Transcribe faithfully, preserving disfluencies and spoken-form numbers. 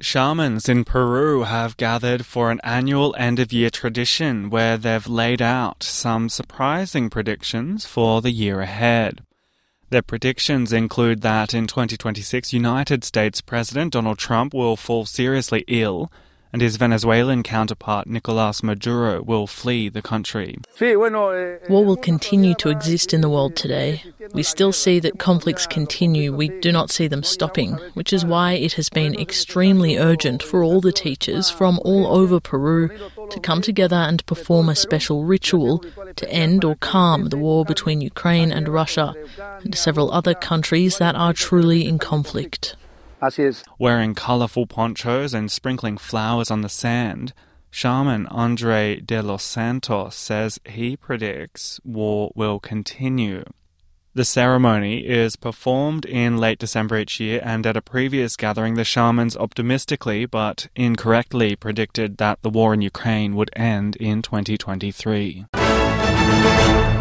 Shamans in Peru have gathered for an annual end-of-year tradition where they've laid out some surprising predictions for the year ahead. Their predictions include that in twenty twenty-six, United States President Donald Trump will fall seriously ill, and his Venezuelan counterpart Nicolás Maduro will flee the country. War will continue to exist in the world today. We still see that conflicts continue. We do not see them stopping, which is why it has been extremely urgent for all the teachers from all over Peru to come together and perform a special ritual to end or calm the war between Ukraine and Russia and several other countries that are truly in conflict. Wearing colourful ponchos and sprinkling flowers on the sand, shaman Andre de los Santos says he predicts war will continue. The ceremony is performed in late December each year, and at a previous gathering the shamans optimistically but incorrectly predicted that the war in Ukraine would end in twenty twenty-three.